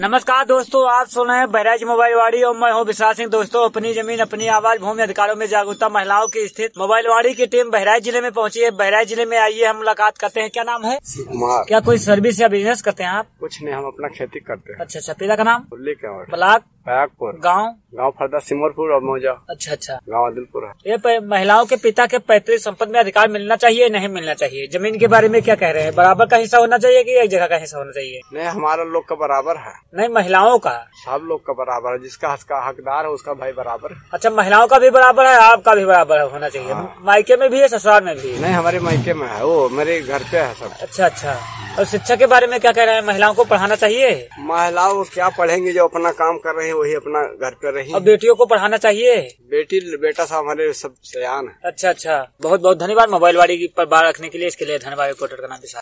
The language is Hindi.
नमस्कार दोस्तों, आप सुन रहे हैं बहराइच मोबाइल वाड़ी और मैं हूं विशाल सिंह। दोस्तों, अपनी जमीन अपनी आवाज, भूमि अधिकारों में जागरूकता, महिलाओं की स्थिति। मोबाइल वाड़ी की टीम बहराइच जिले में पहुंची है। बहराइच जिले में आइए हम मुलाकात करते हैं। क्या नाम है? कुमार। क्या कोई सर्विस या बिजनेस करते हैं आप? कुछ नहीं, हम अपना खेती करते हैं। अच्छा, पिता का नाम? ब्लॉक बैकपुर, गाँव फरदा सिमरपुर और मौजा। अच्छा, गाँव आदिलपुर है। ये महिलाओं के पिता के पैतृक संपत्ति में अधिकार मिलना चाहिए, नहीं मिलना चाहिए? जमीन के बारे में क्या कह रहे हैं? बराबर का हिस्सा होना चाहिए कि एक जगह का हिस्सा होना चाहिए? नहीं, हमारा लोग का बराबर है। नहीं, महिलाओं का? सब लोग का बराबर है। जिसका हकदार है उसका भाई बराबर है। अच्छा, महिलाओं का भी बराबर है, आपका भी बराबर होना चाहिए। मायके में भी है, ससुराल में भी? नहीं, हमारे मायके में है, वो मेरे घर पे है सब। अच्छा। और शिक्षा के बारे में क्या कह रहे हैं? महिलाओं को पढ़ाना चाहिए? महिलाओं क्या पढ़ेंगे, जो अपना काम कर रहे हैं वही अपना घर पे रही। और बेटियों को पढ़ाना चाहिए? बेटा सब हमारे सब सयान है। अच्छा। बहुत बहुत धन्यवाद मोबाइल वाड़ी पर बात रखने के लिए। इसके लिए धन्यवाद। रिपोर्टर का नाम विशाल।